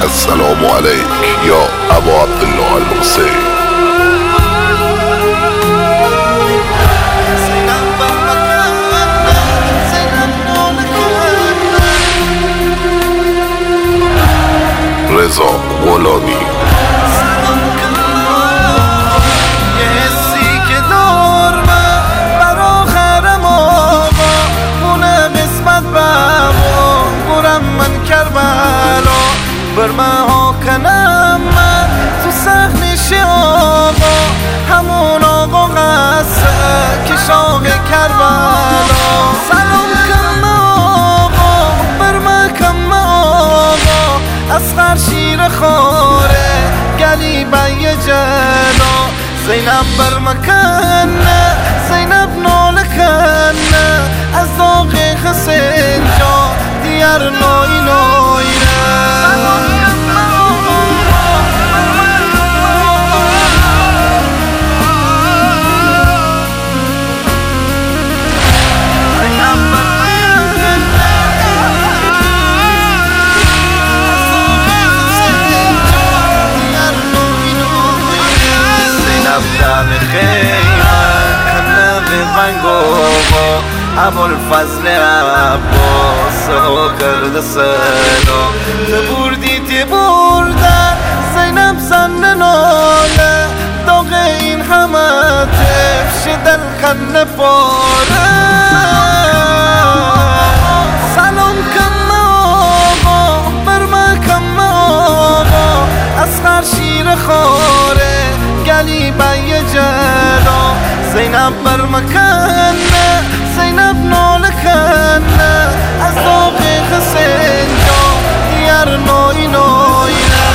السلام عليك يا أبا عبد الله الحسين. رضا غلامی. برمها کنم من تو سخنش آقا، همون آقا قصه که شاق کربلا. سلام کن آقا برمه کن آقا، اصغر شیر خاره گلی بی جلا. زینب برمه کنه زینب ناله کنه، از داغ حسین جا دیار نای نای. ابوالفضل عباس ها کرده سلام. تبوردی تبوردن زینب زن ناله، داغ این همه تفش دل خنده پاره. سلام کن آقا برمه کن آقا، اصغر شیر خاره گلی بی جلا. زینب برمه کنه زینب ناله کنه، از داغ حسین جا دیار نای نای.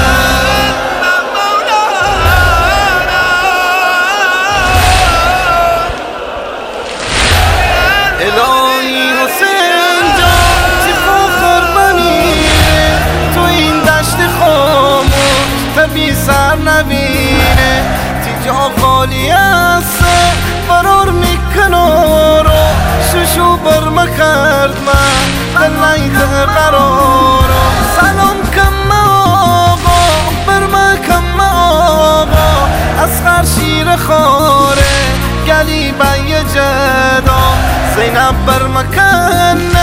الهی حسین جا چی فخر بمیره، تو این دشت خاموش تبی سر نبینه. تی جا خالی است فرار میکنه رو، شو برمه کرد من دل نیده قرارو. سلام کن آقا برمه کن آقا، اصغر شیر خاره گلی بی جدا. زینب برمه کنه